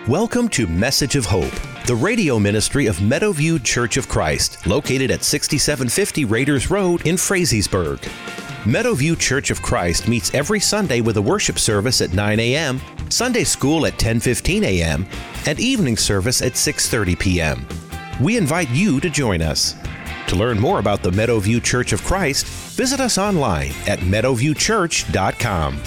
Welcome to Message of Hope, the radio ministry of Meadowview Church of Christ, located at 6750 Raiders Road in Frazeysburg. Meadowview Church of Christ meets every Sunday with a worship service at 9 a.m., Sunday school at 10:15 a.m., and evening service at 6:30 p.m. We invite you to join us. To learn more about the Meadowview Church of Christ, visit us online at meadowviewchurch.com.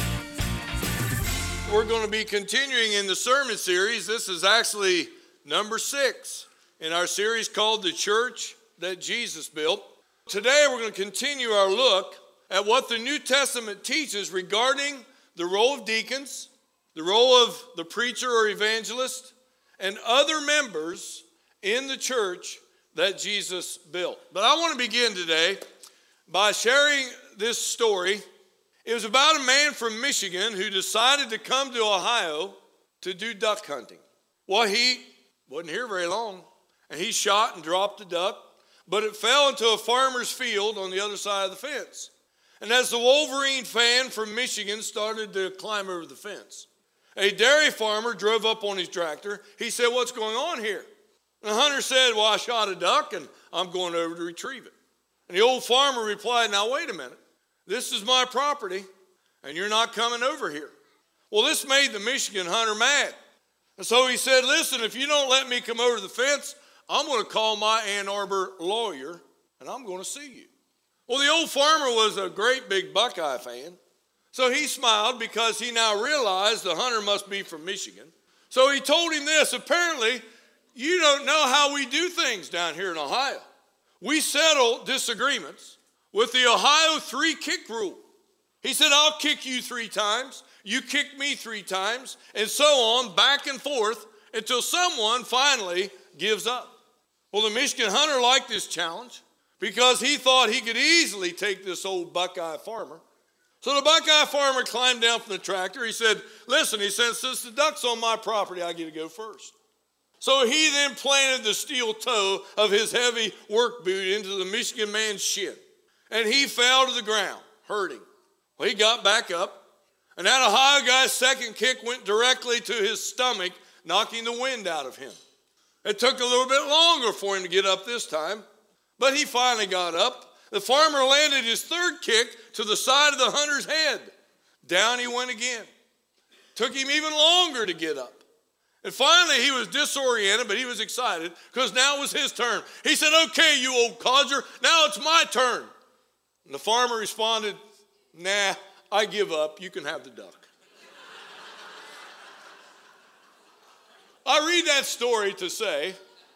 We're going to be continuing in the sermon series. This is actually number 6 in our series called The Church That Jesus Built. Today we're going to continue our look at what the New Testament teaches regarding the role of deacons, the role of the preacher or evangelist, and other members in the church that Jesus built. But I want to begin today by sharing this story. It was about a man from Michigan who decided to come to Ohio to do duck hunting. Well, he wasn't here very long, and he shot and dropped a duck, but it fell into a farmer's field on the other side of the fence. And as the Wolverine fan from Michigan started to climb over the fence, a dairy farmer drove up on his tractor. He said, "What's going on here?" And the hunter said, "Well, I shot a duck, and I'm going over to retrieve it." And the old farmer replied, "Now, wait a minute. This is my property, and you're not coming over here." Well, this made the Michigan hunter mad. And so he said, "Listen, if you don't let me come over the fence, I'm going to call my Ann Arbor lawyer, and I'm going to sue you." Well, the old farmer was a great big Buckeye fan. So he smiled because he now realized the hunter must be from Michigan. So he told him this: "Apparently, you don't know how we do things down here in Ohio. We settle disagreements with the Ohio 3-kick rule." He said, "I'll kick you 3 times, you kick me 3 times, and so on, back and forth, until someone finally gives up." Well, the Michigan hunter liked this challenge because he thought he could easily take this old Buckeye farmer. So the Buckeye farmer climbed down from the tractor. He said, "Listen," he said, "since the duck's on my property, I get to go first." So he then planted the steel toe of his heavy work boot into the Michigan man's shin, and he fell to the ground, hurting. Well, he got back up, and that Ohio guy's second kick went directly to his stomach, knocking the wind out of him. It took a little bit longer for him to get up this time, but he finally got up. The farmer landed his third kick to the side of the hunter's head. Down he went again. Took him even longer to get up. And finally, he was disoriented, but he was excited because now it was his turn. He said, "Okay, you old codger, now it's my turn." And the farmer responded, "Nah, I give up. You can have the duck." I read that story to say,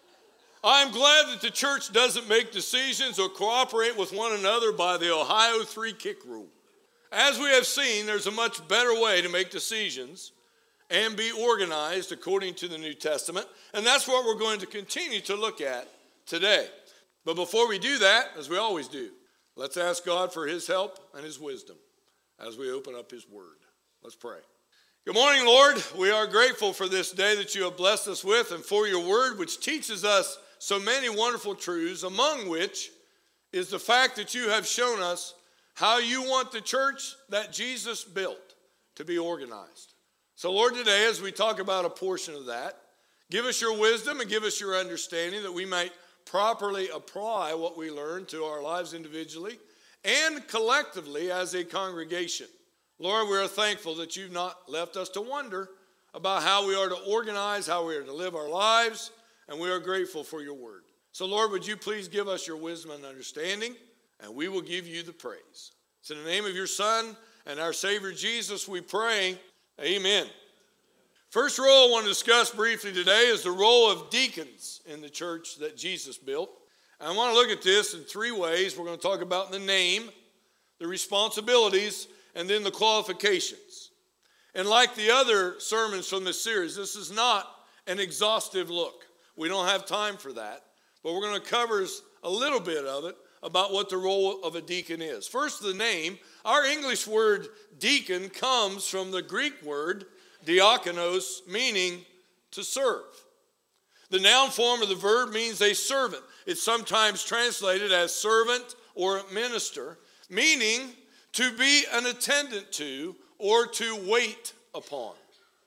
I'm glad that the church doesn't make decisions or cooperate with one another by the Ohio 3-kick rule. As we have seen, there's a much better way to make decisions and be organized according to the New Testament. And that's what we're going to continue to look at today. But before we do that, as we always do, let's ask God for his help and his wisdom as we open up his word. Let's pray. Good morning, Lord. We are grateful for this day that you have blessed us with and for your word, which teaches us so many wonderful truths, among which is the fact that you have shown us how you want the church that Jesus built to be organized. So, Lord, today, as we talk about a portion of that, give us your wisdom and give us your understanding that we might properly apply what we learn to our lives individually and collectively as a congregation. Lord, we are thankful that you've not left us to wonder about how we are to organize, how we are to live our lives, and we are grateful for your word. So, Lord, would you please give us your wisdom and understanding, and we will give you the praise. It's in the name of your Son and our Savior Jesus we pray. Amen. First role I want to discuss briefly today is the role of deacons in the church that Jesus built. And I want to look at this in 3 ways. We're going to talk about the name, the responsibilities, and then the qualifications. And like the other sermons from this series, this is not an exhaustive look. We don't have time for that. But we're going to cover a little bit of it about what the role of a deacon is. First, the name. Our English word deacon comes from the Greek word diakonos, meaning to serve. The noun form of the verb means a servant. It's sometimes translated as servant or minister, meaning to be an attendant to or to wait upon.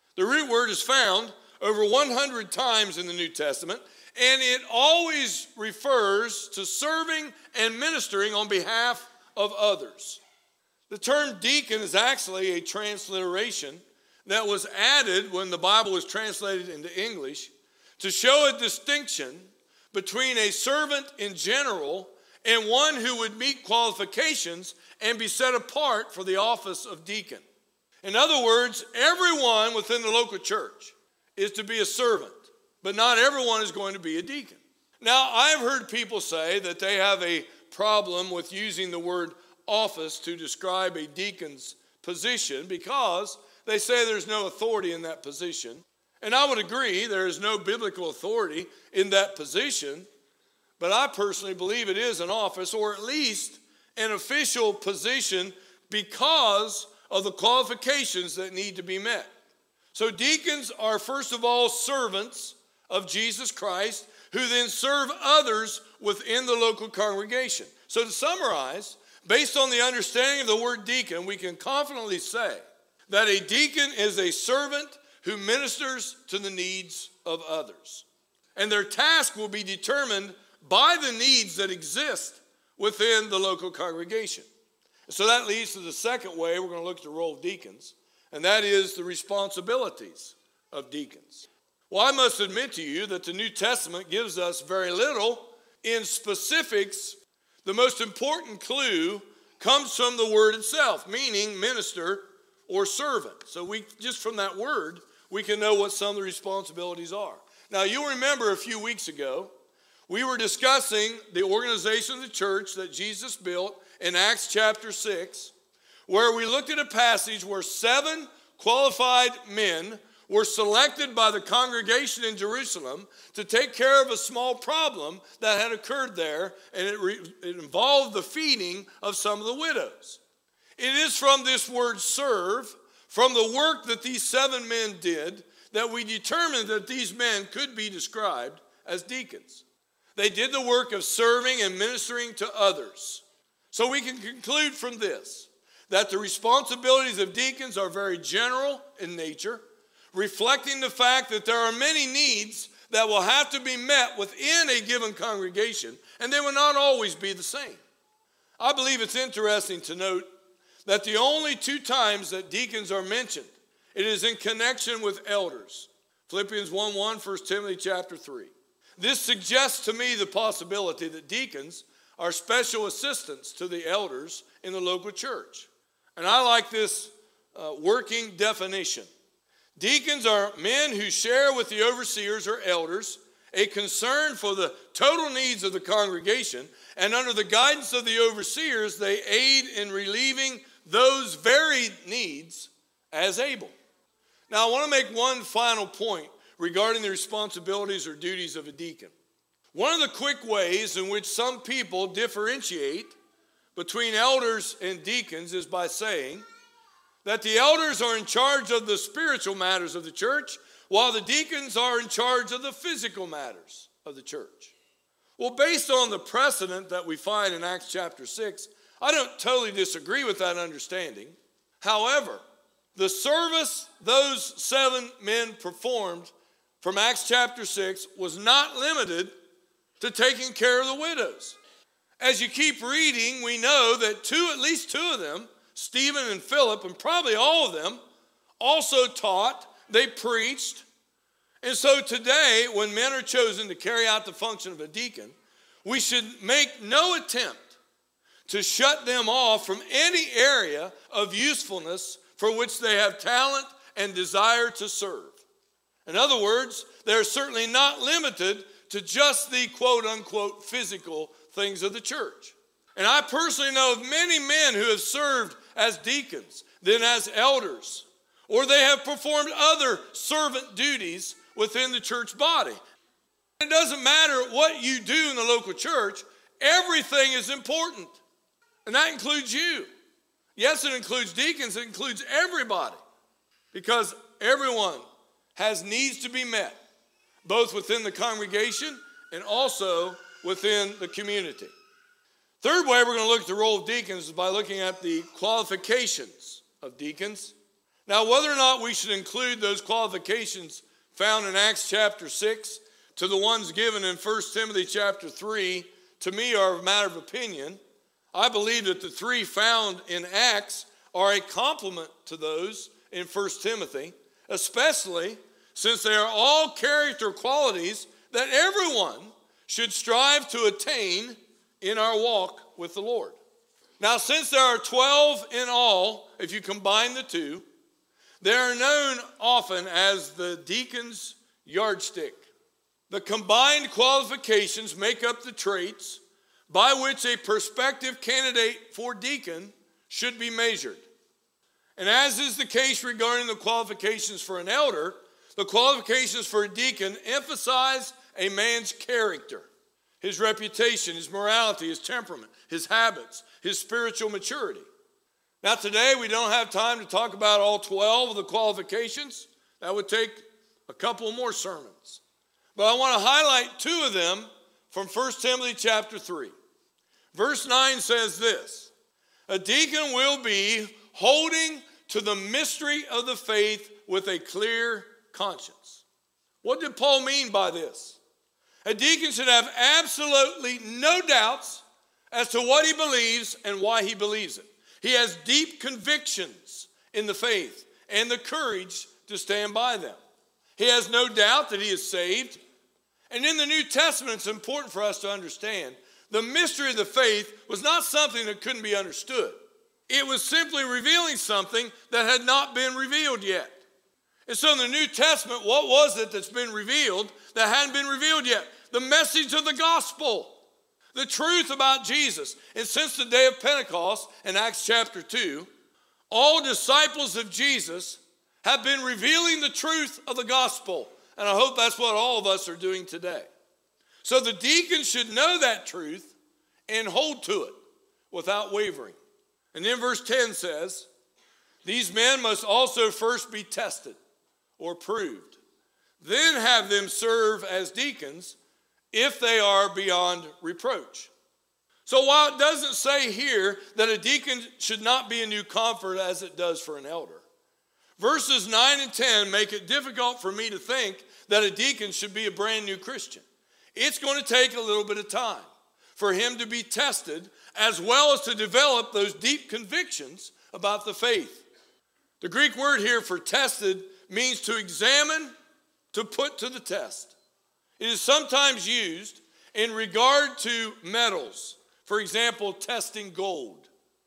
The root word is found over 100 times in the New Testament, and it always refers to serving and ministering on behalf of others. The term deacon is actually a transliteration that was added when the Bible was translated into English to show a distinction between a servant in general and one who would meet qualifications and be set apart for the office of deacon. In other words, everyone within the local church is to be a servant, but not everyone is going to be a deacon. Now, I've heard people say that they have a problem with using the word office to describe a deacon's position because they say there's no authority in that position. And I would agree, there is no biblical authority in that position, but I personally believe it is an office, or at least an official position, because of the qualifications that need to be met. So deacons are first of all servants of Jesus Christ who then serve others within the local congregation. So to summarize, based on the understanding of the word deacon, we can confidently say that a deacon is a servant who ministers to the needs of others. And their task will be determined by the needs that exist within the local congregation. So that leads to the second way we're going to look at the role of deacons, and that is the responsibilities of deacons. Well, I must admit to you that the New Testament gives us very little in specifics. The most important clue comes from the word itself, meaning minister or servant. So just from that word, we can know what some of the responsibilities are. Now, you'll remember a few weeks ago, we were discussing the organization of the church that Jesus built in Acts chapter 6, where we looked at a passage where 7 qualified men were selected by the congregation in Jerusalem to take care of a small problem that had occurred there, and it involved the feeding of some of the widows. It is from this word serve, from the work that these 7 men did, that we determined that these men could be described as deacons. They did the work of serving and ministering to others. So we can conclude from this that the responsibilities of deacons are very general in nature, reflecting the fact that there are many needs that will have to be met within a given congregation, and they will not always be the same. I believe it's interesting to note that the only 2 times that deacons are mentioned, it is in connection with elders. Philippians 1:1, 1 Timothy chapter 3. This suggests to me the possibility that deacons are special assistants to the elders in the local church. And I like this working definition. Deacons are men who share with the overseers or elders a concern for the total needs of the congregation, and under the guidance of the overseers, they aid in relieving those varied needs as able. Now, I want to make one final point regarding the responsibilities or duties of a deacon. One of the quick ways in which some people differentiate between elders and deacons is by saying that the elders are in charge of the spiritual matters of the church, while the deacons are in charge of the physical matters of the church. Well, based on the precedent that we find in Acts chapter 6, I don't totally disagree with that understanding. However, the service those 7 men performed from Acts chapter 6 was not limited to taking care of the widows. As you keep reading, we know that at least two of them, Stephen and Philip, and probably all of them, also taught, they preached. And so today, when men are chosen to carry out the function of a deacon, we should make no attempt to shut them off from any area of usefulness for which they have talent and desire to serve. In other words, they're certainly not limited to just the quote-unquote physical things of the church. And I personally know of many men who have served as deacons, then as elders, or they have performed other servant duties within the church body. It doesn't matter what you do in the local church, everything is important. And that includes you. Yes, it includes deacons, it includes everybody. Because everyone has needs to be met, both within the congregation and also within the community. Third way we're going to look at the role of deacons is by looking at the qualifications of deacons. Now, whether or not we should include those qualifications found in Acts chapter 6 to the ones given in 1 Timothy chapter 3, to me are a matter of opinion. I believe that the three found in Acts are a complement to those in 1 Timothy, especially since they are all character qualities that everyone should strive to attain in our walk with the Lord. Now, since there are 12 in all, if you combine the two, they are known often as the deacon's yardstick. The combined qualifications make up the traits by which a prospective candidate for deacon should be measured. And as is the case regarding the qualifications for an elder, the qualifications for a deacon emphasize a man's character, his reputation, his morality, his temperament, his habits, his spiritual maturity. Now today we don't have time to talk about all 12 of the qualifications. That would take a couple more sermons. But I want to highlight two of them from 1 Timothy chapter 3. Verse 9 says this: a deacon will be holding to the mystery of the faith with a clear conscience. What did Paul mean by this? A deacon should have absolutely no doubts as to what he believes and why he believes it. He has deep convictions in the faith and the courage to stand by them. He has no doubt that he is saved. And in the New Testament, it's important for us to understand the mystery of the faith was not something that couldn't be understood. It was simply revealing something that had not been revealed yet. And so in the New Testament, what was it that's been revealed that hadn't been revealed yet? The message of the gospel, the truth about Jesus. And since the day of Pentecost in Acts chapter 2, all disciples of Jesus have been revealing the truth of the gospel. And I hope that's what all of us are doing today. So the deacon should know that truth and hold to it without wavering. And then verse 10 says, these men must also first be tested or proved, then have them serve as deacons if they are beyond reproach. So while it doesn't say here that a deacon should not be a new convert as it does for an elder, verses 9 and 10 make it difficult for me to think that a deacon should be a brand new Christian. It's going to take a little bit of time for him to be tested as well as to develop those deep convictions about the faith. The Greek word here for tested means to examine, to put to the test. It is sometimes used in regard to metals, for example, testing gold.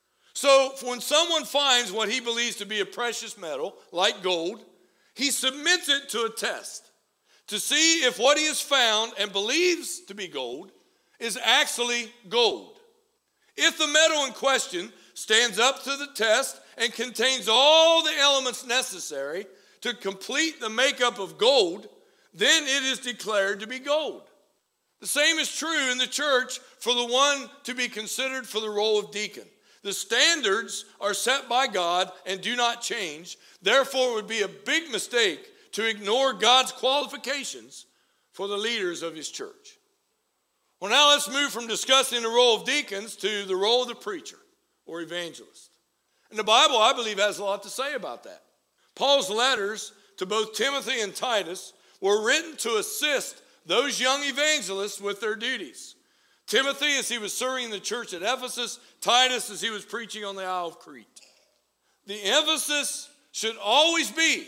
So when someone finds what he believes to be a precious metal, like gold, he submits it to a test to see if what he has found and believes to be gold is actually gold. If the metal in question stands up to the test and contains all the elements necessary to complete the makeup of gold, then it is declared to be gold. The same is true in the church for the one to be considered for the role of deacon. The standards are set by God and do not change. Therefore, it would be a big mistake to ignore God's qualifications for the leaders of his church. Well, now let's move from discussing the role of deacons to the role of the preacher or evangelist. And the Bible, I believe, has a lot to say about that. Paul's letters to both Timothy and Titus were written to assist those young evangelists with their duties. Timothy as he was serving the church at Ephesus, Titus as he was preaching on the Isle of Crete. The emphasis should always be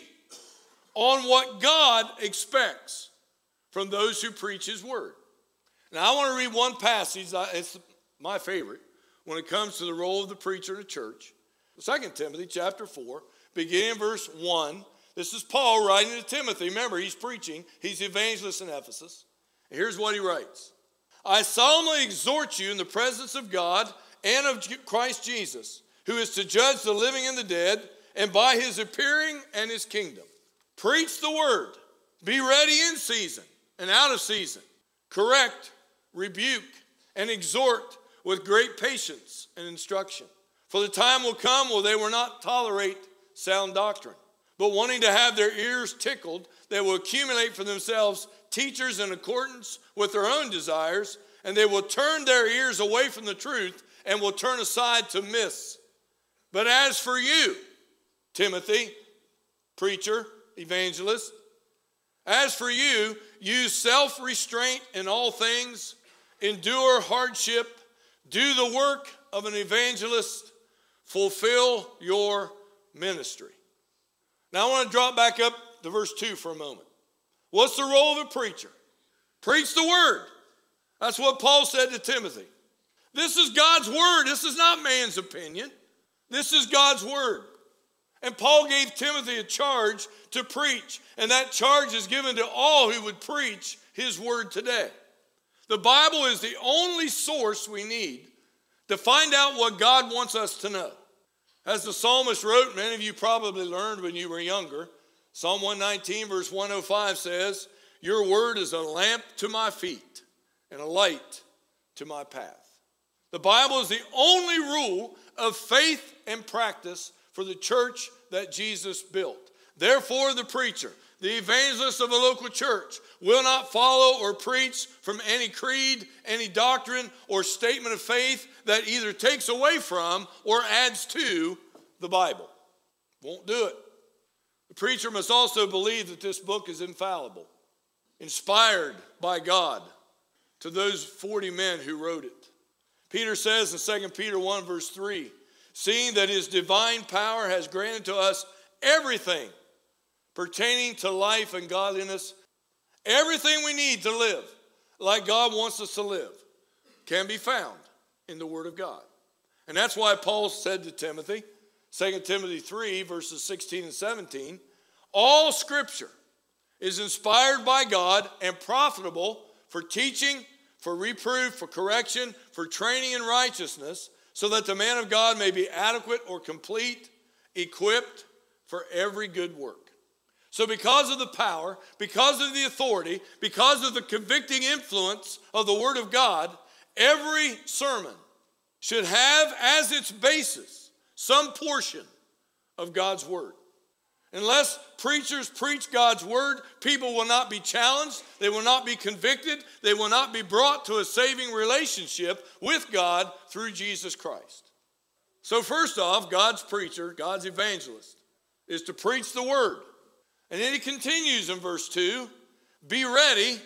on what God expects from those who preach his word. Now I want to read one passage, it's my favorite, when it comes to the role of the preacher in the church. 2 Timothy chapter 4, beginning in verse 1. This is Paul writing to Timothy. Remember, he's preaching. He's the evangelist in Ephesus. And here's what he writes. I solemnly exhort you in the presence of God and of Christ Jesus, who is to judge the living and the dead, and by his appearing and his kingdom. Preach the word. Be ready in season and out of season. Correct, rebuke, and exhort with great patience and instruction. For the time will come where they will not tolerate sound doctrine, but wanting to have their ears tickled, they will accumulate for themselves teachers in accordance with their own desires, and they will turn their ears away from the truth and will turn aside to myths. But as for you, Timothy, preacher, evangelist. As for you, use self-restraint in all things, endure hardship, do the work of an evangelist, fulfill your ministry. Now I want to drop back up to verse 2 for a moment. What's the role of a preacher? Preach the word. That's what Paul said to Timothy. This is God's word. This is not man's opinion. This is God's word. And Paul gave Timothy a charge to preach, and that charge is given to all who would preach his word today. The Bible is the only source we need to find out what God wants us to know. As the psalmist wrote, many of you probably learned when you were younger, Psalm 119 verse 105 says, your word is a lamp to my feet and a light to my path. The Bible is the only rule of faith and practice for the church that Jesus built. Therefore, the preacher, the evangelist of a local church, will not follow or preach from any creed, any doctrine, or statement of faith that either takes away from or adds to the Bible. Won't do it. The preacher must also believe that this book is infallible, inspired by God to those 40 men who wrote it. Peter says in 2 Peter 1 verse 3, seeing that his divine power has granted to us everything pertaining to life and godliness, everything we need to live like God wants us to live can be found in the Word of God. And that's why Paul said to Timothy, 2 Timothy 3 verses 16 and 17, all Scripture is inspired by God and profitable for teaching, for reproof, for correction, for training in righteousness, so that the man of God may be adequate or complete, equipped for every good work. So because of the power, because of the authority, because of the convicting influence of the Word of God, every sermon should have as its basis some portion of God's Word. Unless preachers preach God's Word, people will not be challenged, they will not be convicted, they will not be brought to a saving relationship with God through Jesus Christ. So first off, God's preacher, God's evangelist, is to preach the Word. And then he continues in verse 2, be ready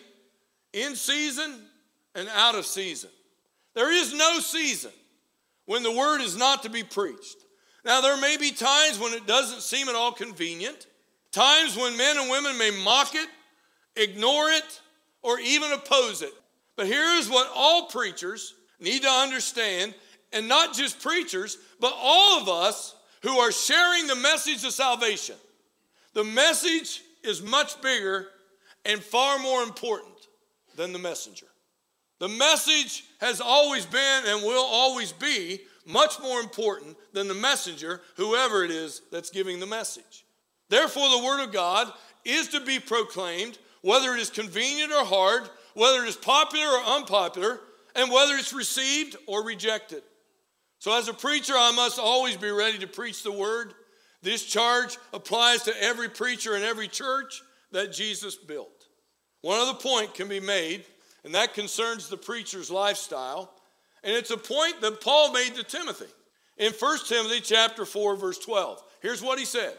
in season and out of season. There is no season when the Word is not to be preached. Now, there may be times when it doesn't seem at all convenient, times when men and women may mock it, ignore it, or even oppose it. But here's what all preachers need to understand, and not just preachers, but all of us who are sharing the message of salvation. The message is much bigger and far more important than the messenger. The message has always been and will always be much more important than the messenger, whoever it is that's giving the message. Therefore, the Word of God is to be proclaimed, whether it is convenient or hard, whether it is popular or unpopular, and whether it's received or rejected. So as a preacher, I must always be ready to preach the Word. This charge applies to every preacher in every church that Jesus built. One other point can be made, and that concerns the preacher's lifestyle. And it's a point that Paul made to Timothy. In 1 Timothy chapter 4, verse 12. Here's what he said.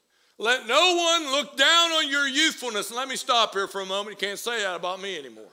Let no one look down on your youthfulness. And let me stop here for a moment. You can't say that about me anymore.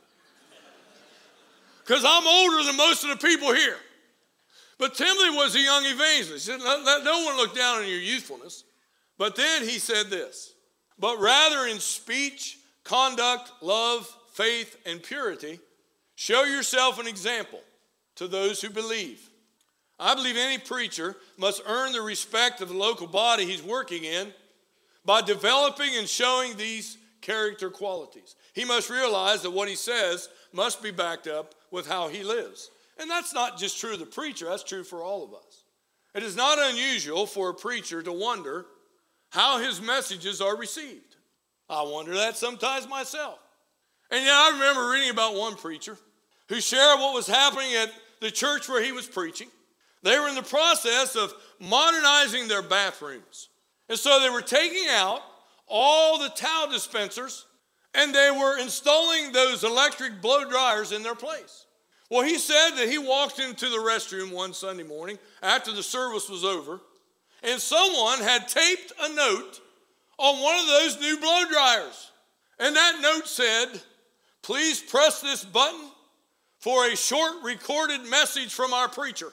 Because I'm older than most of the people here. But Timothy was a young evangelist. He said, let no one look down on your youthfulness. But then he said this. But rather in speech, conduct, love, faith, and purity, show yourself an example to those who believe. I believe any preacher must earn the respect of the local body he's working in by developing and showing these character qualities. He must realize that what he says must be backed up with how he lives. And that's not just true of the preacher, that's true for all of us. It is not unusual for a preacher to wonder how his messages are received. I wonder that sometimes myself. And I remember reading about one preacher who shared what was happening at the church where he was preaching. They were in the process of modernizing their bathrooms. And so they were taking out all the towel dispensers and they were installing those electric blow dryers in their place. Well, he said that he walked into the restroom one Sunday morning after the service was over and someone had taped a note on one of those new blow dryers. And that note said, please press this button for a short recorded message from our preacher.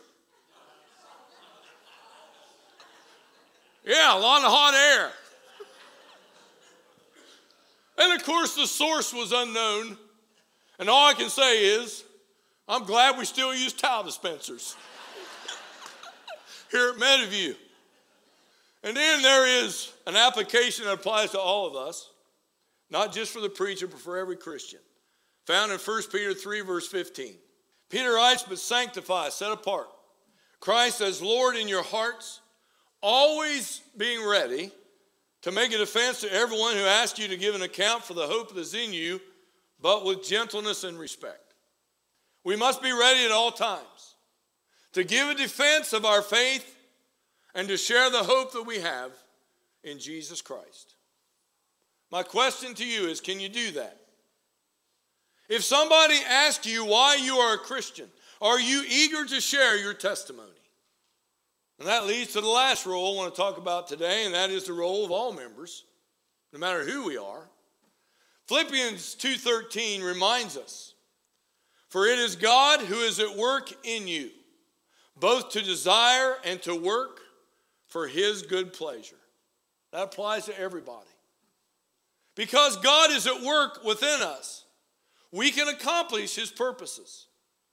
Yeah, a lot of hot air. And of course the source was unknown. And all I can say is, I'm glad we still use towel dispensers here at Meadowview. And then there is an application that applies to all of us, not just for the preacher, but for every Christian. Found in 1 Peter 3, verse 15. Peter writes, but sanctify, set apart Christ as Lord in your hearts, always being ready to make a defense to everyone who asks you to give an account for the hope that is in you, but with gentleness and respect. We must be ready at all times to give a defense of our faith and to share the hope that we have in Jesus Christ. My question to you is, can you do that? If somebody asks you why you are a Christian, are you eager to share your testimony? And that leads to the last role I want to talk about today, and that is the role of all members, no matter who we are. Philippians 2:13 reminds us, for it is God who is at work in you, both to desire and to work for his good pleasure. That applies to everybody. Because God is at work within us, we can accomplish his purposes.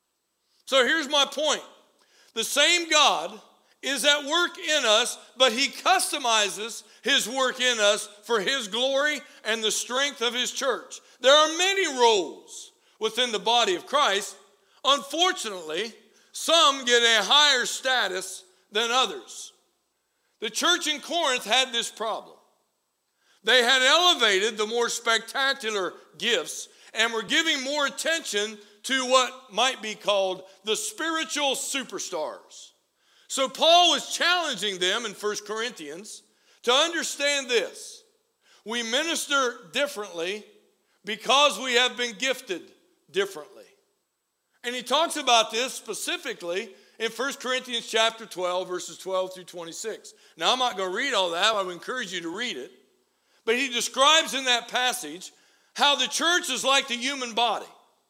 So here's my point. The same God is at work in us, but he customizes his work in us for his glory and the strength of his church. There are many roles within the body of Christ. Unfortunately, some get a higher status than others. The church in Corinth had this problem. They had elevated the more spectacular gifts and were giving more attention to what might be called the spiritual superstars. So Paul was challenging them in 1 Corinthians to understand this. We minister differently because we have been gifted differently. And he talks about this specifically in 1 Corinthians chapter 12, verses 12 through 26. Now, I'm not going to read all that. I would encourage you to read it. But he describes in that passage how the church is like the human body,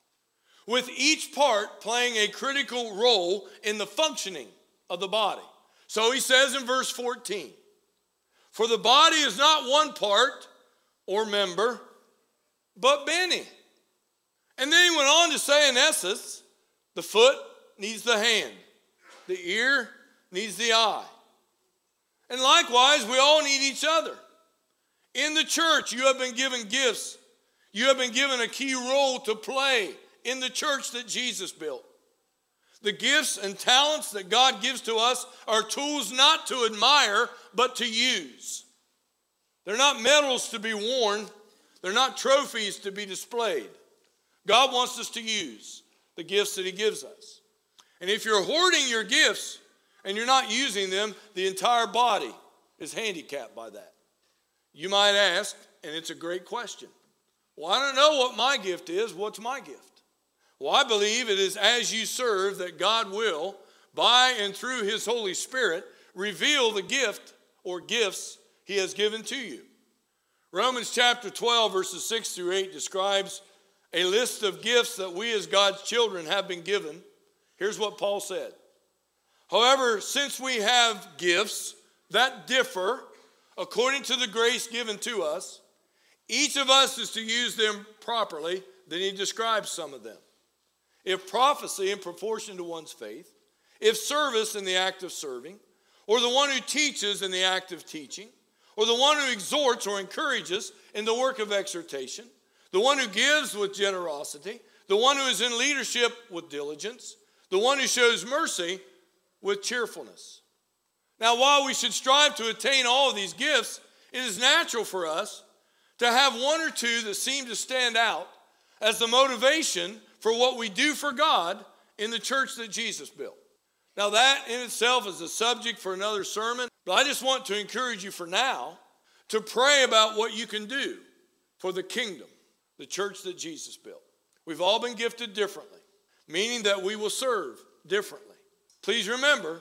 with each part playing a critical role in the functioning of the body. So he says in verse 14, for the body is not one part or member, but many. And then he went on to say, in essence, the foot needs the hand, the ear needs the eye. And likewise, we all need each other. In the church, you have been given gifts. You have been given a key role to play in the church that Jesus built. The gifts and talents that God gives to us are tools not to admire, but to use. They're not medals to be worn. They're not trophies to be displayed. God wants us to use the gifts that he gives us. And if you're hoarding your gifts and you're not using them, the entire body is handicapped by that. You might ask, and it's a great question, well, I don't know what my gift is. What's my gift? Well, I believe it is as you serve that God will, by and through his Holy Spirit, reveal the gift or gifts he has given to you. Romans chapter 12, verses 6 through 8 describes a list of gifts that we as God's children have been given. Here's what Paul said. However, since we have gifts that differ according to the grace given to us, each of us is to use them properly. Then he describes some of them. If prophecy in proportion to one's faith, if service in the act of serving, or the one who teaches in the act of teaching, or the one who exhorts or encourages in the work of exhortation, the one who gives with generosity, the one who is in leadership with diligence, the one who shows mercy with cheerfulness. Now, while we should strive to attain all of these gifts, it is natural for us to have one or two that seem to stand out as the motivation for what we do for God in the church that Jesus built. Now, that in itself is a subject for another sermon, but I just want to encourage you for now to pray about what you can do for the kingdom, the church that Jesus built. We've all been gifted differently, meaning that we will serve differently. Please remember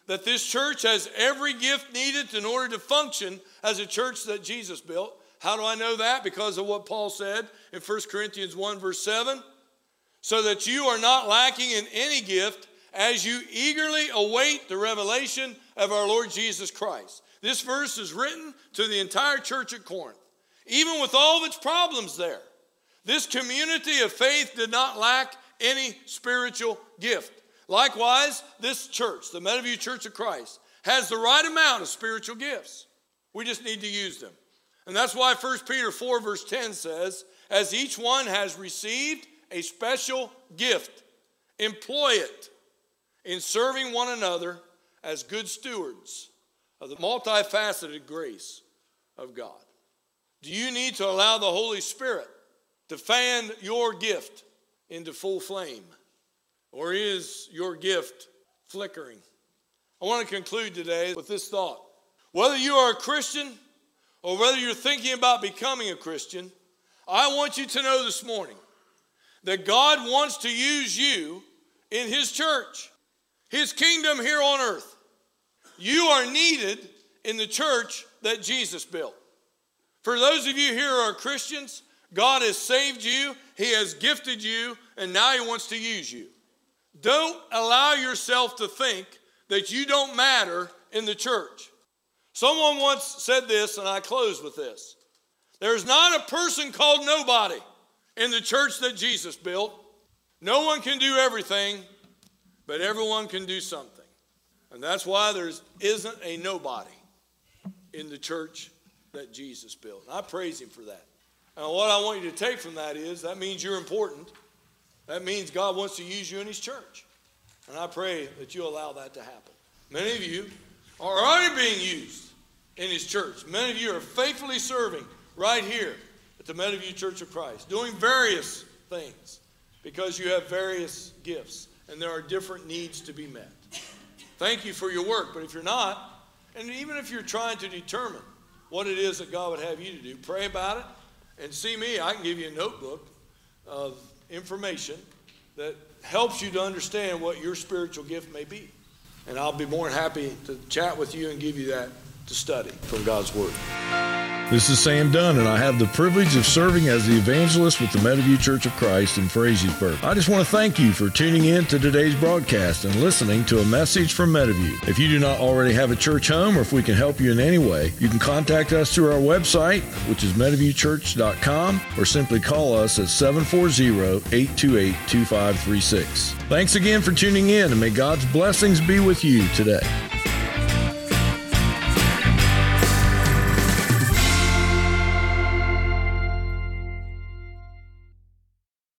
that this church has every gift needed in order to function as a church that Jesus built. How do I know that? Because of what Paul said in 1 Corinthians 1 verse 7. So that you are not lacking in any gift as you eagerly await the revelation of our Lord Jesus Christ. This verse is written to the entire church at Corinth. Even with all of its problems there, this community of faith did not lack any spiritual gift. Likewise, this church, the Meadowview Church of Christ, has the right amount of spiritual gifts. We just need to use them. And that's why 1 Peter 4 verse 10 says, as each one has received a special gift, employ it in serving one another as good stewards of the multifaceted grace of God. Do you need to allow the Holy Spirit to fan your gift into full flame? Or is your gift flickering? I want to conclude today with this thought. Whether you are a Christian or whether you're thinking about becoming a Christian, I want you to know this morning that God wants to use you in His church, His kingdom here on earth. You are needed in the church that Jesus built. For those of you here who are Christians, God has saved you, He has gifted you, and now He wants to use you. Don't allow yourself to think that you don't matter in the church. Someone once said this, and I close with this. There's not a person called nobody in the church that Jesus built. No one can do everything, but everyone can do something. And that's why there isn't a nobody in the church that Jesus built. And I praise Him for that. And what I want you to take from that is, that means you're important. That means God wants to use you in His church. And I pray that you allow that to happen. Many of you are already being used in His church. Many of you are faithfully serving right here at the Meadowview Church of Christ, doing various things because you have various gifts and there are different needs to be met. Thank you for your work, but if you're not, and even if you're trying to determine what it is that God would have you to do, pray about it and see me. I can give you a notebook of information that helps you to understand what your spiritual gift may be. And I'll be more than happy to chat with you and give you that to study from God's Word. This is Sam Dunn, and I have the privilege of serving as the evangelist with the Meadowview Church of Christ in Frazeysburg. I just want to thank you for tuning in to today's broadcast and listening to a message from Meadowview. If you do not already have a church home, or if we can help you in any way, you can contact us through our website, which is meadowviewchurch.com, or simply call us at 740-828-2536. Thanks again for tuning in, and may God's blessings be with you today.